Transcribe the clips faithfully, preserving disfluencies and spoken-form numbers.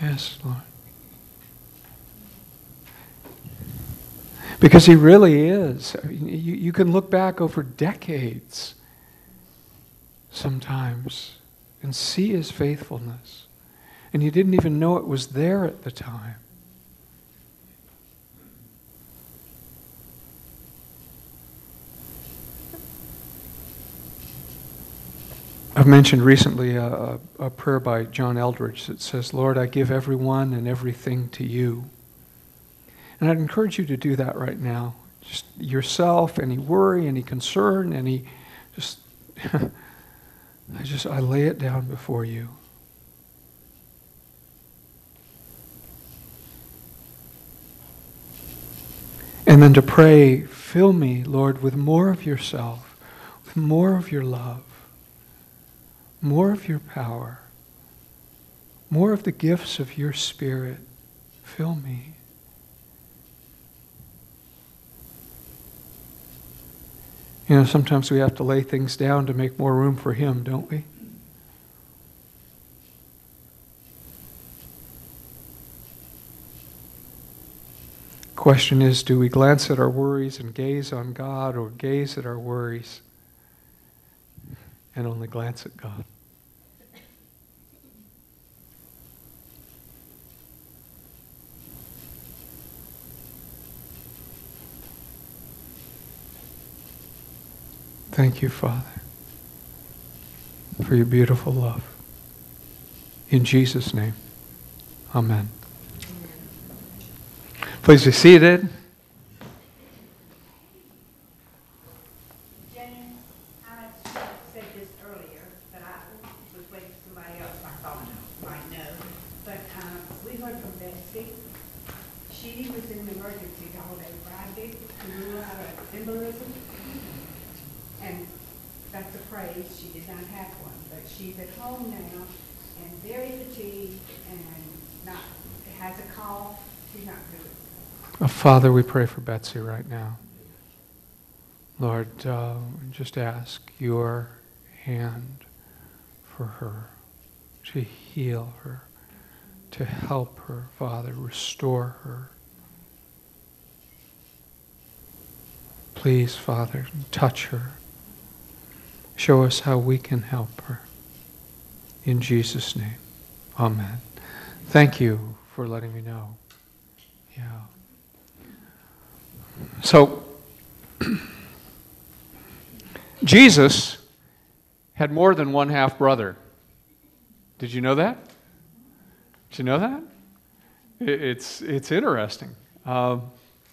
Yes, Lord. Because he really is. I mean, you, you can look back over decades sometimes and see his faithfulness. And you didn't even know it was there at the time. I've mentioned recently a, a, a prayer by John Eldridge that says, Lord, I give everyone and everything to you. And I'd encourage you to do that right now. Just yourself, any worry, any concern, any, just, I just, I lay it down before you. And then to pray, fill me, Lord, with more of yourself, with more of your love, more of your power, more of the gifts of your Spirit. Fill me. You know, sometimes we have to lay things down to make more room for him, don't we? Question is, do we glance at our worries and gaze on God, or gaze at our worries and only glance at God? Thank you, Father, for your beautiful love. In Jesus' name, amen. Please be seated. James, I said this earlier, but I was waiting for somebody else I thought might know. But um, we heard from Betsy. She was in the emergency all day Friday to rule out an embolism. And that's a praise. She did not have one. But she's at home now and very fatigued and not has a cough. She's not good. Oh, Father, we pray for Betsy right now. Lord, uh, just ask your hand for her, to heal her, to help her, Father, restore her. Please, Father, touch her. Show us how we can help her. In Jesus' name, amen. Thank you for letting me know. Yeah. So, Jesus had more than one half brother. Did you know that? Did you know that? It's it's interesting. Um,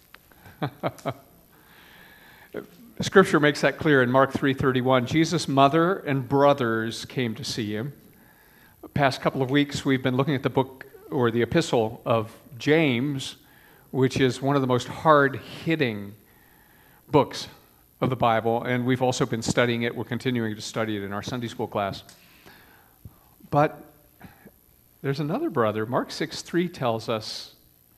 Scripture makes that clear in Mark three thirty-one. Jesus' mother and brothers came to see him. The past couple of weeks, we've been looking at the book or the epistle of James, which is one of the most hard-hitting books of the Bible, and we've also been studying it. We're continuing to study it in our Sunday school class. But there's another brother. Mark six three tells us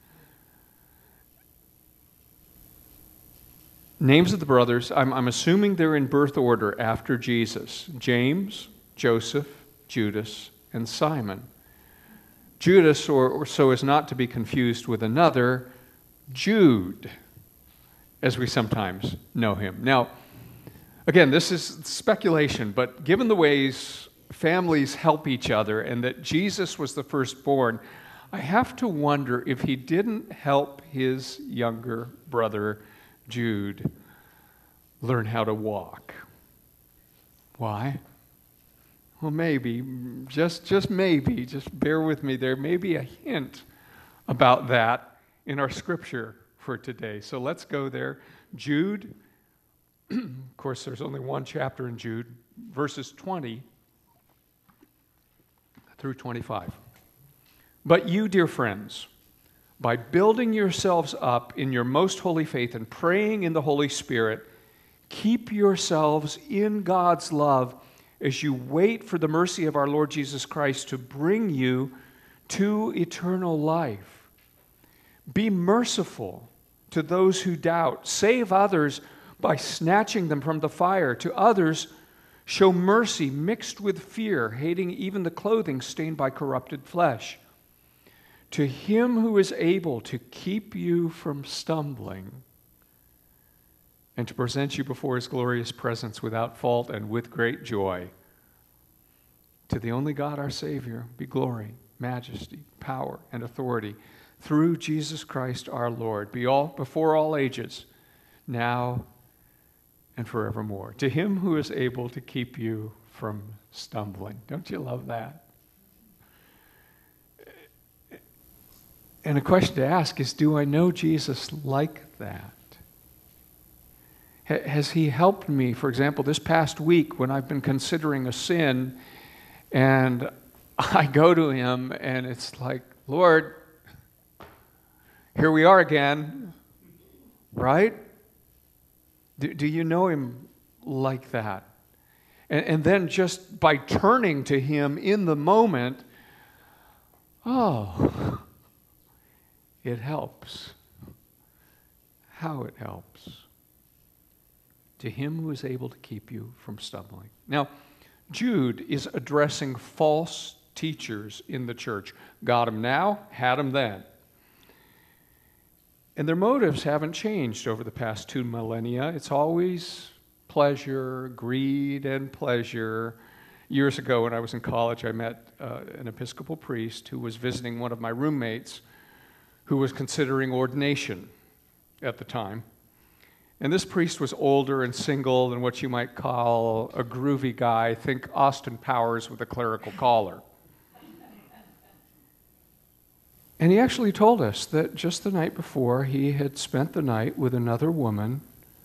names of the brothers. I'm, I'm assuming they're in birth order after Jesus. James, Joseph, Judas, and Simon. Judas, or, or so as not to be confused with another, Jude, as we sometimes know him. Now, again, this is speculation, but given the ways families help each other and that Jesus was the firstborn, I have to wonder if he didn't help his younger brother, Jude, learn how to walk. Why? Well, maybe, just, just maybe, just bear with me, there may be a hint about that in our scripture for today. So let's go there. Jude, of course, there's only one chapter in Jude, verses twenty through twenty-five. But you, dear friends, by building yourselves up in your most holy faith and praying in the Holy Spirit, keep yourselves in God's love as you wait for the mercy of our Lord Jesus Christ to bring you to eternal life. Be merciful to those who doubt. Save others by snatching them from the fire. To others, show mercy mixed with fear, hating even the clothing stained by corrupted flesh. To him who is able to keep you from stumbling and to present you before his glorious presence without fault and with great joy. To the only God, our Savior, be glory, majesty, power, and authority through Jesus Christ our Lord, be all before all ages, now and forevermore. To him who is able to keep you from stumbling. Don't you love that? And a question to ask is, do I know Jesus like that? Has he helped me, for example, this past week when I've been considering a sin and I go to him and it's like, Lord, here we are again, right? Do, do you know him like that? And, and then just by turning to him in the moment, oh, it helps. How it helps. To him who is able to keep you from stumbling. Now, Jude is addressing false teachers in the church. Got them now, had them then. And their motives haven't changed over the past two millennia. It's always pleasure, greed, and pleasure. Years ago when I was in college, I met uh, an Episcopal priest who was visiting one of my roommates who was considering ordination at the time. And this priest was older and single and what you might call a groovy guy. Think Austin Powers with a clerical collar. And he actually told us that just the night before, he had spent the night with another woman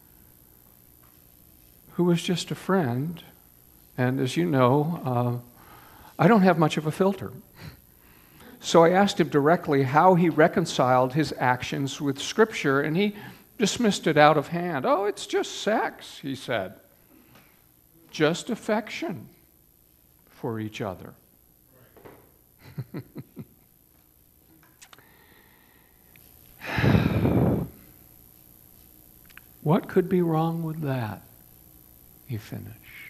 who was just a friend. And as you know, uh, I don't have much of a filter. So I asked him directly how he reconciled his actions with Scripture, and he dismissed it out of hand. Oh, it's just sex, he said. Just affection for each other. What could be wrong with that? He finished.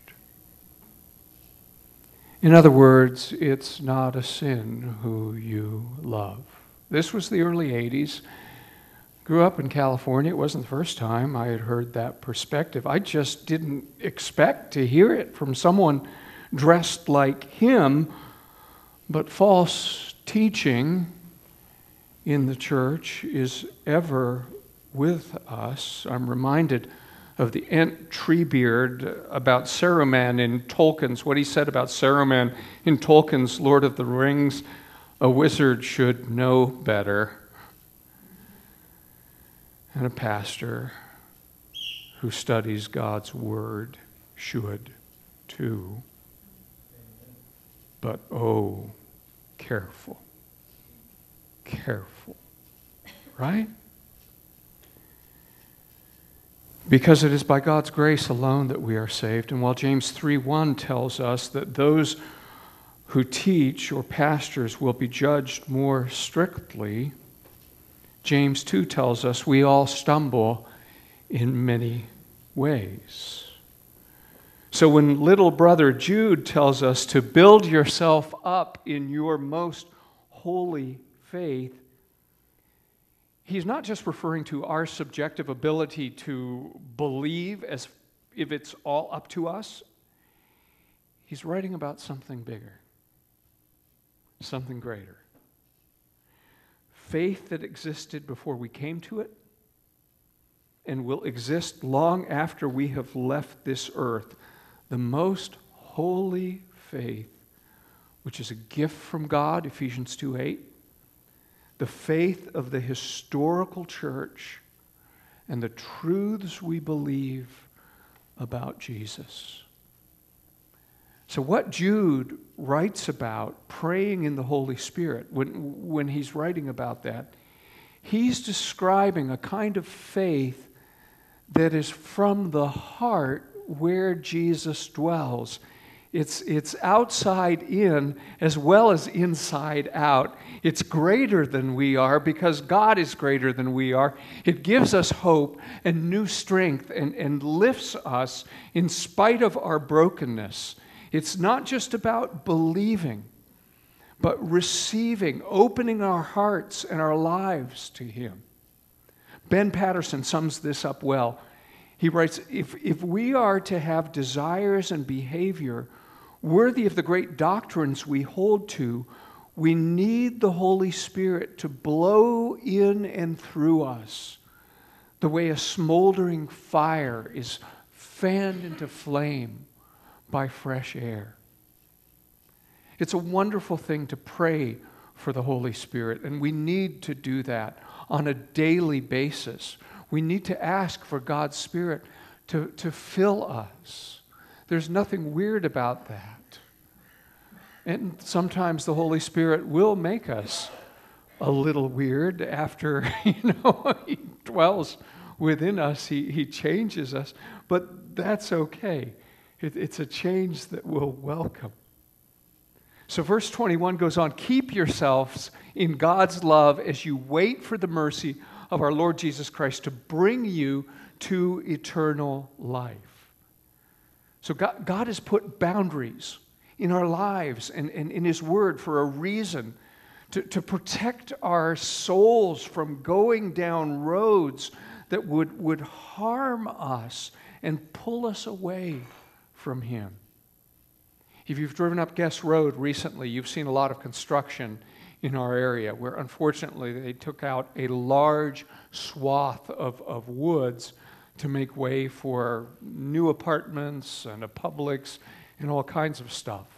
In other words, it's not a sin who you love. This was the early eighties. Grew up in California. It wasn't the first time I had heard that perspective. I just didn't expect to hear it from someone dressed like him, but false teaching in the church is ever with us. I'm reminded of the Ent Treebeard about Saruman in Tolkien's, what he said about Saruman in Tolkien's Lord of the Rings. A wizard should know better. And a pastor who studies God's Word should too. But oh, careful. Careful. Right? Because it is by God's grace alone that we are saved. And while James three one tells us that those who teach or pastors will be judged more strictly, James two tells us we all stumble in many ways. So when little brother Jude tells us to build yourself up in your most holy faith, he's not just referring to our subjective ability to believe as if it's all up to us. He's writing about something bigger, something greater. Faith that existed before we came to it and will exist long after we have left this earth. The most holy faith, which is a gift from God, Ephesians two eight. The faith of the historical church and the truths we believe about Jesus. So what Jude writes about praying in the Holy Spirit, when, when he's writing about that, he's describing a kind of faith that is from the heart where Jesus dwells. It's, it's outside in as well as inside out. It's greater than we are because God is greater than we are. It gives us hope and new strength and, and lifts us in spite of our brokenness. It's not just about believing, but receiving, opening our hearts and our lives to Him. Ben Patterson sums this up well. He writes, if, if we are to have desires and behavior worthy of the great doctrines we hold to, we need the Holy Spirit to blow in and through us the way a smoldering fire is fanned into flame by fresh air. It's a wonderful thing to pray for the Holy Spirit, and we need to do that on a daily basis. We need to ask for God's Spirit to, to fill us. There's nothing weird about that. And sometimes the Holy Spirit will make us a little weird after, you know, He dwells within us. He, he changes us. But that's okay. It, it's a change that we'll welcome. So verse twenty-one goes on, keep yourselves in God's love as you wait for the mercy of our Lord Jesus Christ to bring you to eternal life. So God, God has put boundaries in our lives and, and in His Word for a reason, to, to protect our souls from going down roads that would, would harm us and pull us away from Him. If you've driven up Guest Road recently, you've seen a lot of construction in our area where unfortunately they took out a large swath of, of woods to make way for new apartments and a Publix and all kinds of stuff.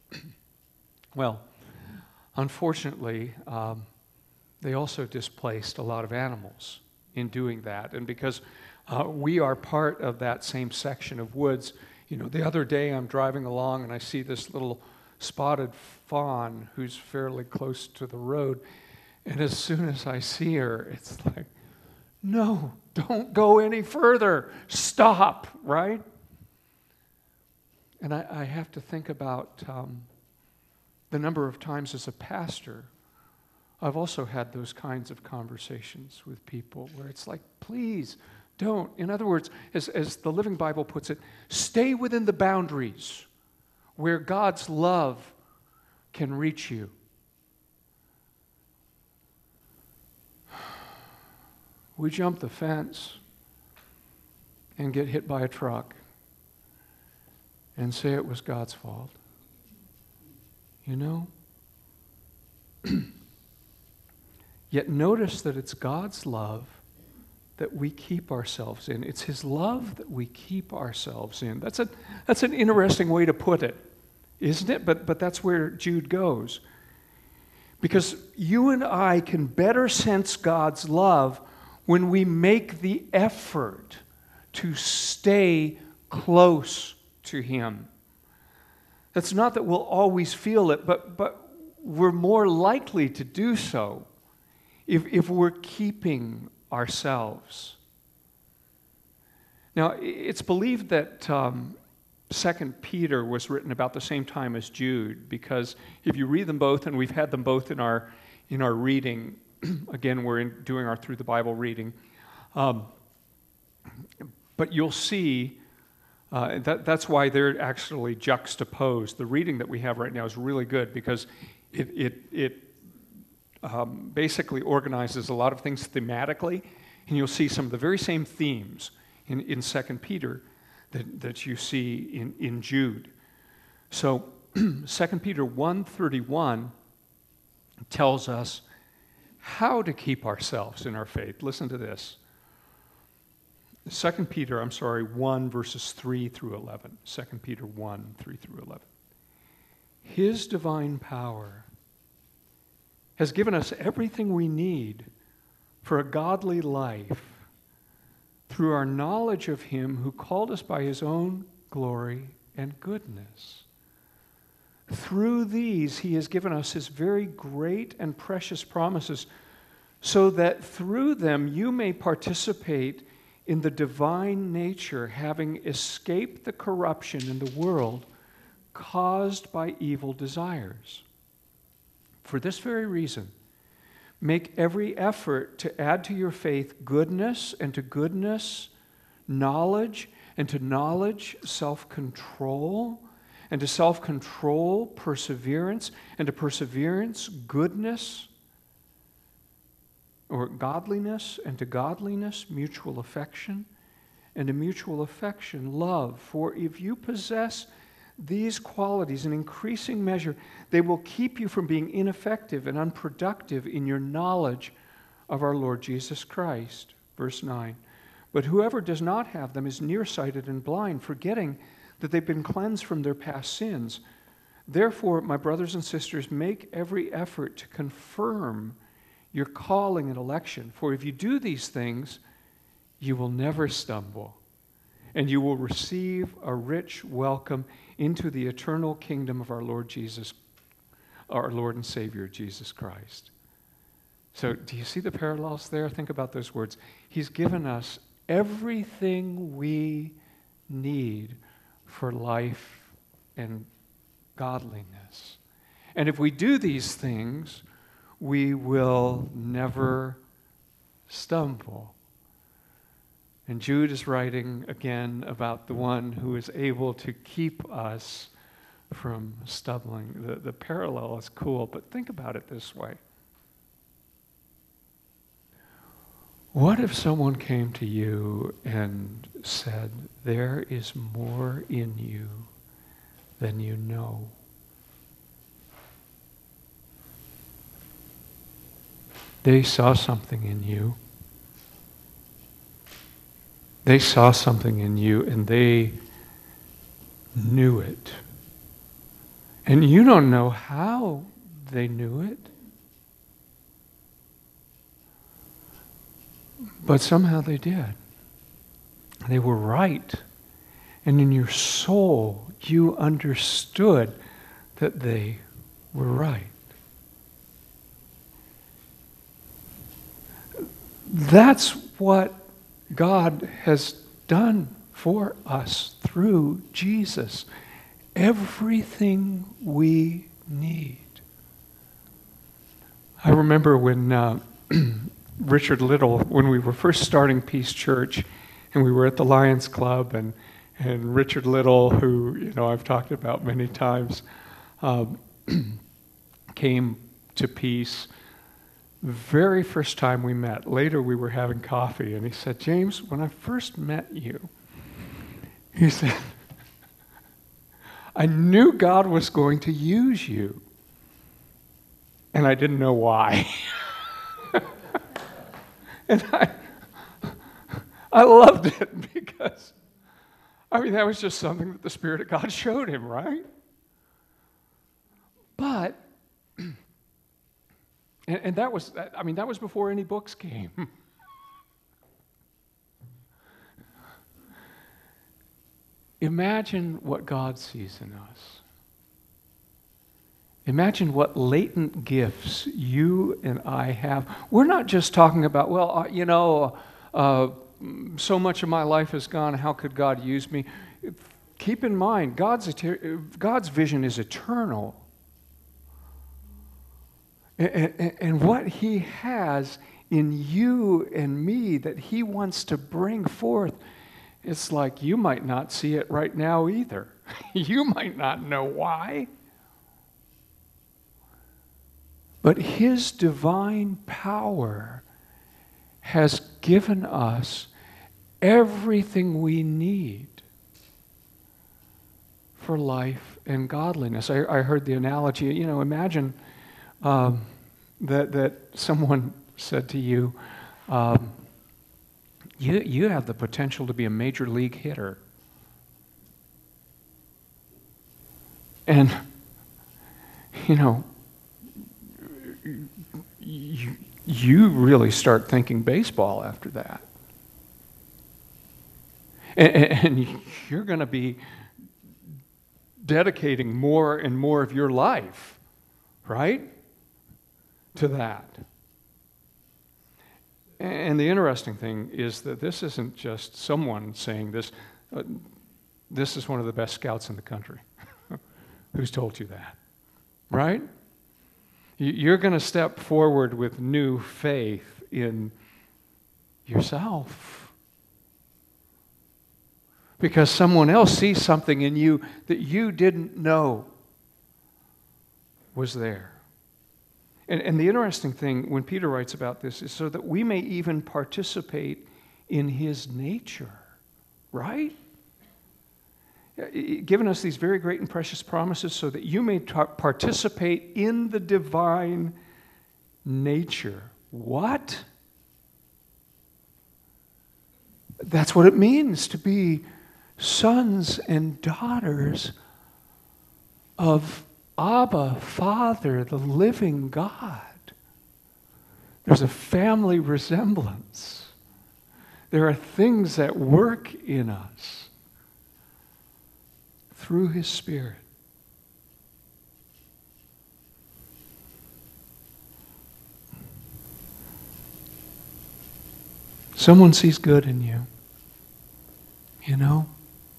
Well, unfortunately, um, they also displaced a lot of animals in doing that. And because uh, we are part of that same section of woods, you know, the other day I'm driving along and I see this little spotted fawn who's fairly close to the road. And as soon as I see her, it's like, no, don't go any further. Stop, right? And I, I have to think about um, the number of times as a pastor, I've also had those kinds of conversations with people where it's like, please, don't. In other words, as, as the Living Bible puts it, stay within the boundaries where God's love can reach you. We jump the fence and get hit by a truck and say it was God's fault. You know? Yet notice that it's God's love that we keep ourselves in. It's His love that we keep ourselves in. That's a that's an interesting way to put it, isn't it? But but that's where Jude goes. Because you and I can better sense God's love when we make the effort to stay close to Him. That's not that we'll always feel it, but but we're more likely to do so if if we're keeping ourselves. Now, it's believed that um, Second Peter was written about the same time as Jude, because if you read them both, and we've had them both in our in our reading, again, we're in, doing our Through the Bible reading, um, but you'll see uh, that that's why they're actually juxtaposed. The reading that we have right now is really good because it it it Um, basically organizes a lot of things thematically, and you'll see some of the very same themes in, in Second Peter that, that you see in, in Jude. So Second Peter one thirty-one tells us how to keep ourselves in our faith. Listen to this. Second Peter, I'm sorry, one verses three through eleven. Second Peter one, three through eleven. His divine power has given us everything we need for a godly life through our knowledge of Him who called us by His own glory and goodness. Through these, He has given us His very great and precious promises, so that through them you may participate in the divine nature, having escaped the corruption in the world caused by evil desires. For this very reason, make every effort to add to your faith goodness, and to goodness, knowledge, and to knowledge, self-control, and to self-control, perseverance, and to perseverance, goodness, or godliness, and to godliness, mutual affection, and to mutual affection, love. For if you possess these qualities in increasing measure, they will keep you from being ineffective and unproductive in your knowledge of our Lord Jesus Christ. Verse nine. But whoever does not have them is nearsighted and blind, forgetting that they've been cleansed from their past sins. Therefore, my brothers and sisters, make every effort to confirm your calling and election. For if you do these things, you will never stumble, and you will receive a rich welcome into the eternal kingdom of our Lord Jesus, our Lord and Savior, Jesus Christ. So, do you see the parallels there? Think about those words. He's given us everything we need for life and godliness. And if we do these things, we will never stumble. And Jude is writing again about the one who is able to keep us from stumbling. The, the parallel is cool, but think about it this way. What if someone came to you and said, there is more in you than you know? They saw something in you. They saw something in you and they knew it. And you don't know how they knew it. But somehow they did. They were right. And in your soul, you understood that they were right. That's what God has done for us through Jesus. Everything we need. I remember when uh, Richard Little, when we were first starting Peace Church, and we were at the Lions Club, and and Richard Little, who you know I've talked about many times, um, came to Peace. The very first time we met, later we were having coffee, and he said, James, when I first met you, he said, I knew God was going to use you, and I didn't know why. And I, I loved it because, I mean, that was just something that the Spirit of God showed him, right? But, and, and that was, I mean, that was before any books came. Imagine what God sees in us. Imagine what latent gifts you and I have. We're not just talking about, well, uh, you know, uh, so much of my life is gone, how could God use me? Keep in mind, God's, God's vision is eternal. And, and, and what He has in you and me that He wants to bring forth, it's like you might not see it right now either. You might not know why. But His divine power has given us everything we need for life and godliness. I, I heard the analogy, you know, imagine um, that, that someone said to you, um, you, you have the potential to be a major league hitter. And, you know, You, you really start thinking baseball after that. And, and you're going to be dedicating more and more of your life, right, to that. And the interesting thing is that this isn't just someone saying this. Uh, this is one of the best scouts in the country. Who's told you that, right? You're going to step forward with new faith in yourself. because someone else sees something in you that you didn't know was there. And, and the interesting thing when Peter writes about this is so that we may even participate in his nature, right? Given us these very great and precious promises so that you may ta- participate in the divine nature. What? That's what it means to be sons and daughters of Abba, Father, the living God. There's a family resemblance. There are things that work in us through His Spirit. Someone sees good in you. You know?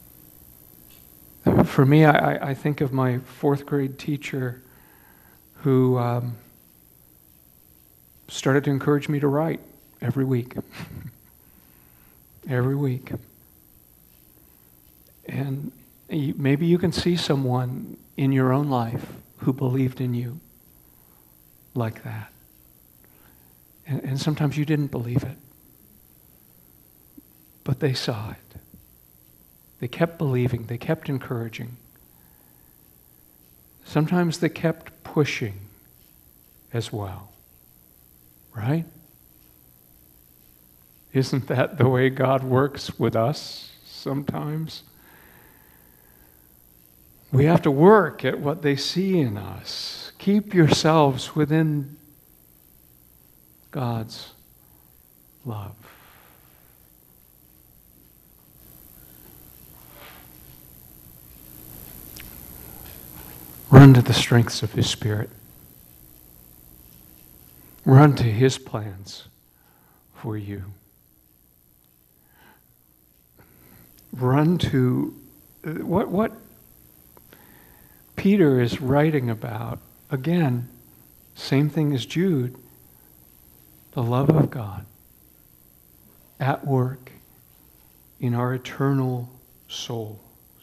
For me, I, I think of my fourth grade teacher who um, started to encourage me to write every week. Every week. And you, maybe you can see someone in your own life who believed in you like that. And, and sometimes you didn't believe it. But they saw it. They kept believing. They kept encouraging. Sometimes they kept pushing as well. Right? Isn't that the way God works with us sometimes? We have to work at what they see in us. Keep yourselves within God's love. Run to the strengths of His Spirit. Run to His plans for you. Run to what what Peter is writing about. Again, same thing as Jude. The love of God at work in our eternal souls.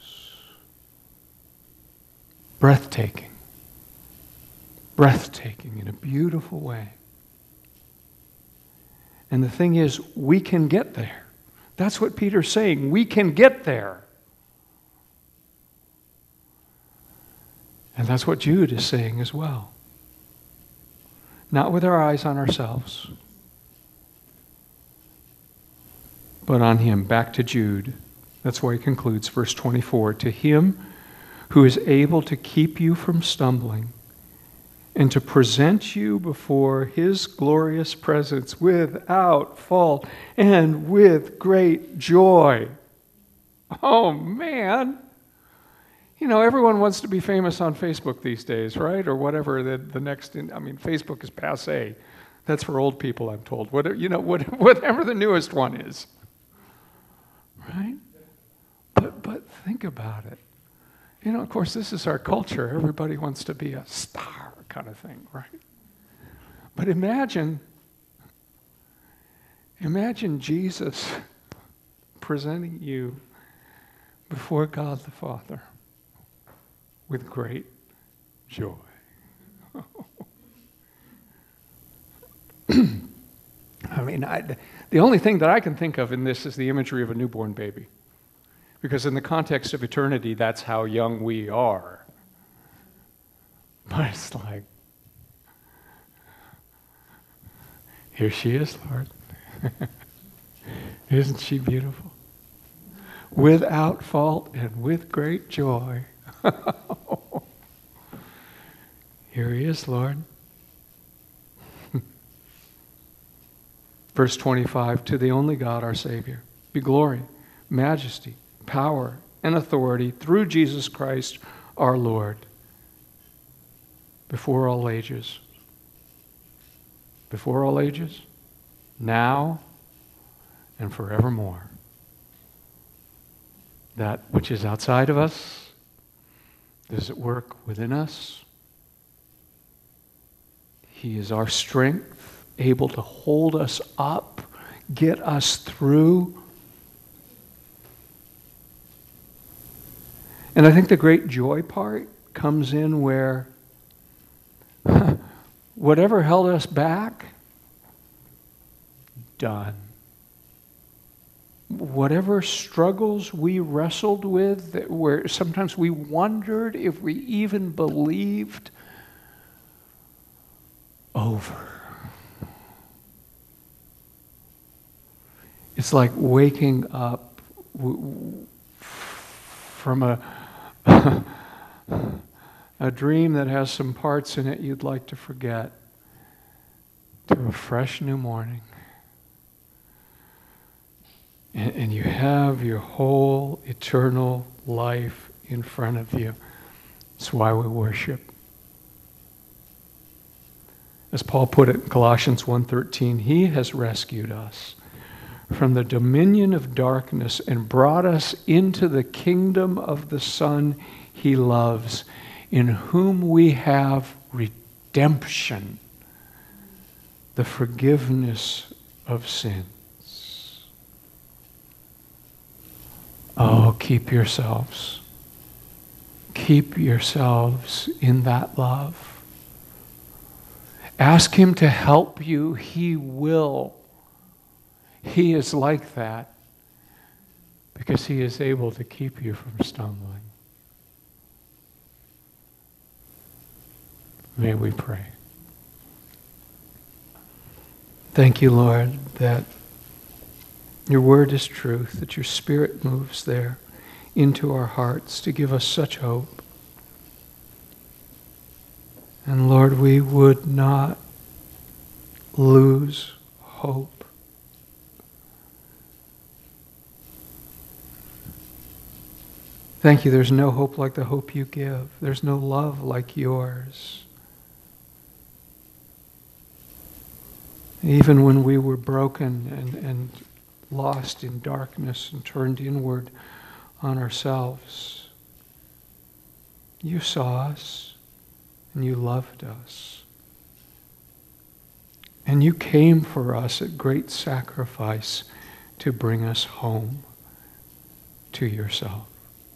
Breathtaking. Breathtaking in a beautiful way. And the thing is, we can get there. That's what Peter's saying. We can get there. And that's what Jude is saying as well. Not with our eyes on ourselves, but on Him. Back to Jude. That's why he concludes verse twenty-four. To Him who is able to keep you from stumbling and to present you before His glorious presence without fault and with great joy. Oh, man. You know, everyone wants to be famous on Facebook these days, right? Or whatever the, the next, in, I mean, Facebook is passé. That's for old people, I'm told. Whatever, you know, whatever the newest one is. Right? But, but think about it. You know, of course, this is our culture. Everybody wants to be a star kind of thing, right? But imagine, imagine Jesus presenting you before God the Father with great joy. I mean, I, the only thing that I can think of in this is the imagery of a newborn baby. Because in the context of eternity, that's how young we are. But it's like, here she is, Lord. Isn't she beautiful? Without fault and with great joy. Here He is, Lord. Verse twenty-five, to the only God, our Savior, be glory, majesty, power, and authority through Jesus Christ our Lord, before all ages. Before all ages, now, and forevermore. That which is outside of us, does it work within us? He is our strength, able to hold us up, get us through. And I think the great joy part comes in where whatever held us back, done. Whatever struggles we wrestled with, that where sometimes we wondered if we even believed, over. It's like waking up w- w- from a a dream that has some parts in it you'd like to forget, to a fresh new morning. And, and you have your whole eternal life in front of you. That's why we worship. As Paul put it in Colossians one thirteen, He has rescued us from the dominion of darkness and brought us into the kingdom of the Son He loves, in whom we have redemption, the forgiveness of sins. Oh, keep yourselves. Keep yourselves in that love. Ask Him to help you. He will. He is like that because He is able to keep you from stumbling. May we pray. Thank you, Lord, that your word is truth, that your Spirit moves there into our hearts to give us such hope. And Lord, we would not lose hope. Thank you, there's no hope like the hope you give. There's no love like yours. Even when we were broken and, and lost in darkness and turned inward on ourselves, you saw us and you loved us. And you came for us at great sacrifice to bring us home to yourself.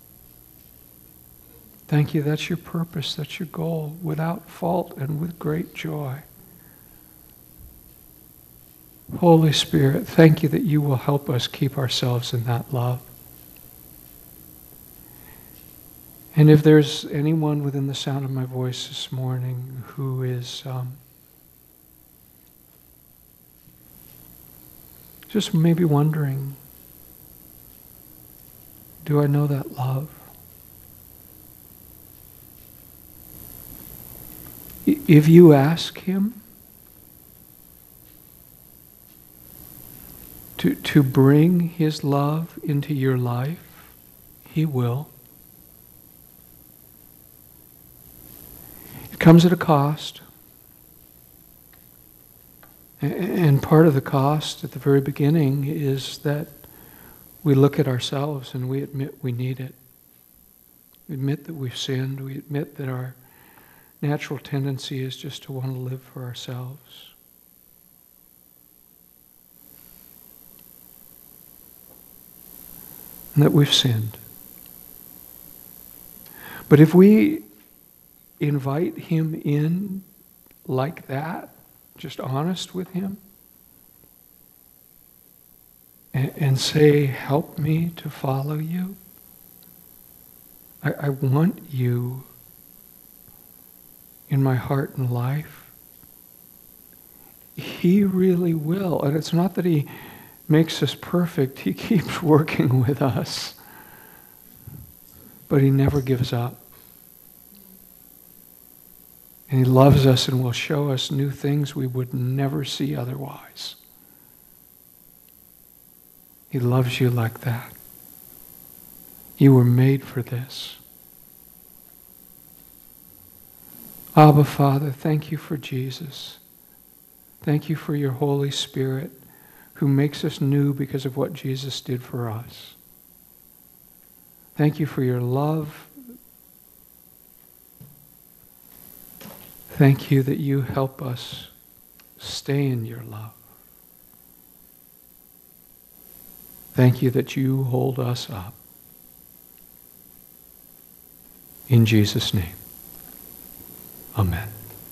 Thank you, that's your purpose, that's your goal, without fault and with great joy. Holy Spirit, thank you that you will help us keep ourselves in that love. And if there's anyone within the sound of my voice this morning who is um, just maybe wondering, do I know that love? If you ask Him to, to bring His love into your life, He will. It comes at a cost. And part of the cost at the very beginning is that we look at ourselves and we admit we need it. We admit that we've sinned. We admit that our natural tendency is just to want to live for ourselves. And that we've sinned. But if we invite Him in like that, just honest with Him, and, and say, help me to follow you. I, I want you in my heart and life. He really will. And it's not that He makes us perfect. He keeps working with us. But He never gives up. And He loves us and will show us new things we would never see otherwise. He loves you like that. You were made for this. Abba, Father, thank you for Jesus. Thank you for your Holy Spirit who makes us new because of what Jesus did for us. Thank you for your love. Thank you that you help us stay in your love. Thank you that you hold us up. In Jesus' name, amen.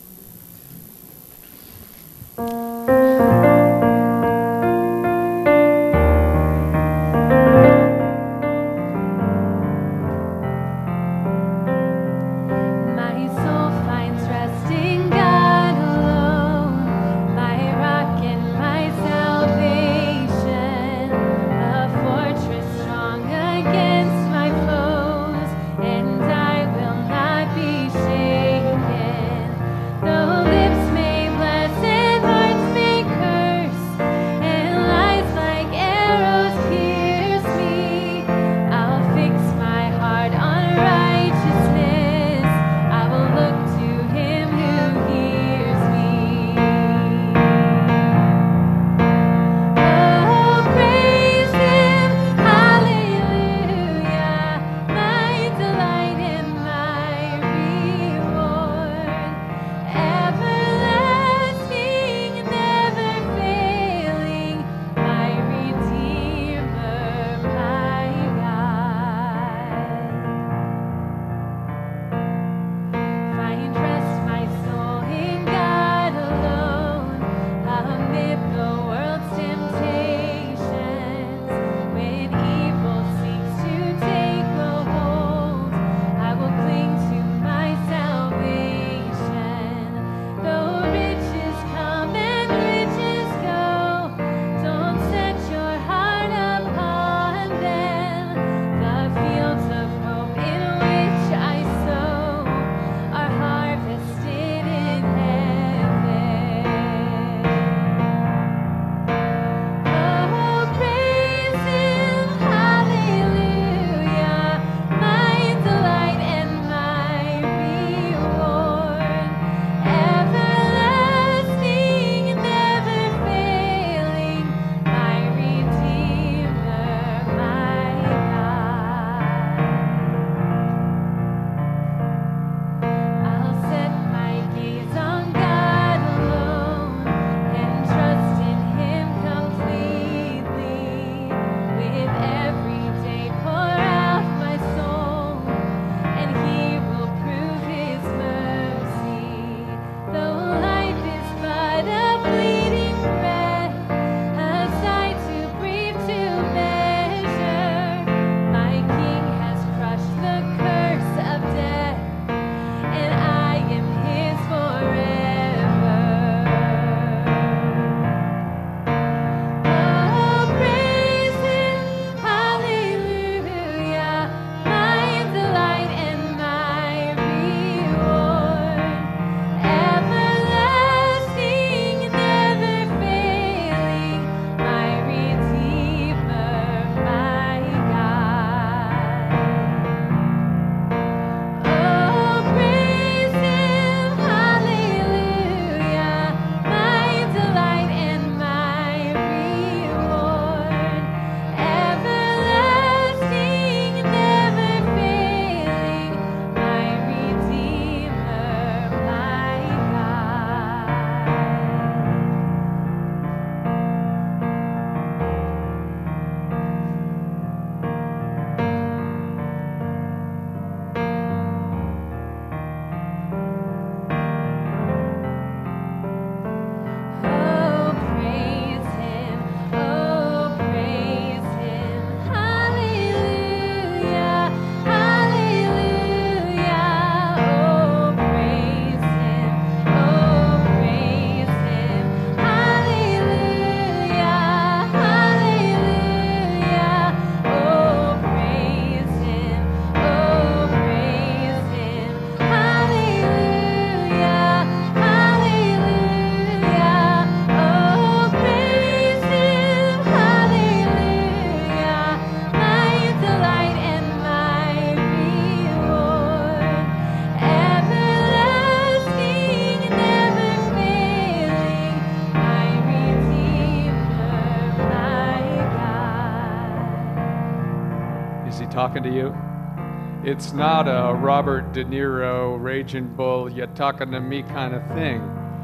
talking to you. It's not a Robert De Niro, Raging Bull, you talking to me kind of thing.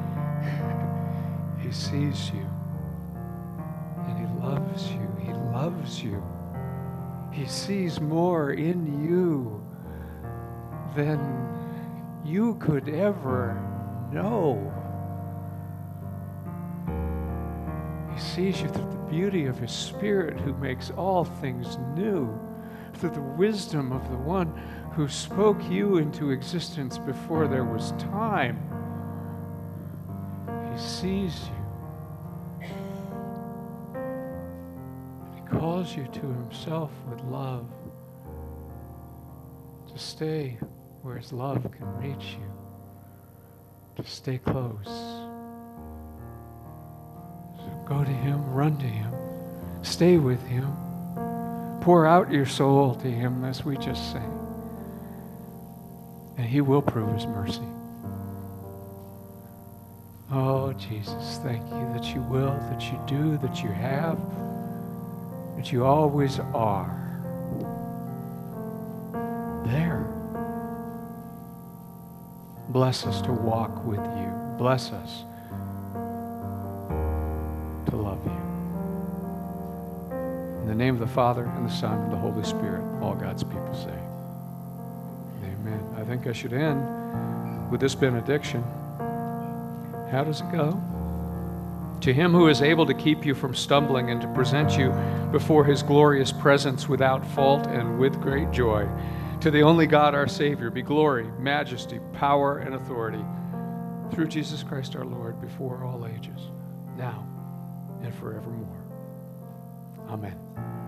He sees you, and he loves you. He loves you. He sees more in you than you could ever know. He sees you through the beauty of His Spirit, who makes all things new, through the wisdom of the one who spoke you into existence before there was time. He sees you. He calls you to Himself with love, to stay where His love can reach you, to stay close. So go to Him, run to Him, stay with Him, pour out your soul to Him as we just sang. And He will prove His mercy. Oh, Jesus, thank you that you will, that you do, that you have, that you always are there. Bless us to walk with you. Bless us to love you. In the name of the Father, and the Son, and the Holy Spirit, all God's people say, amen. I think I should end with this benediction. How does it go? To Him who is able to keep you from stumbling and to present you before His glorious presence without fault and with great joy, to the only God, our Savior, be glory, majesty, power, and authority through Jesus Christ our Lord, before all ages, now and forevermore. Amen.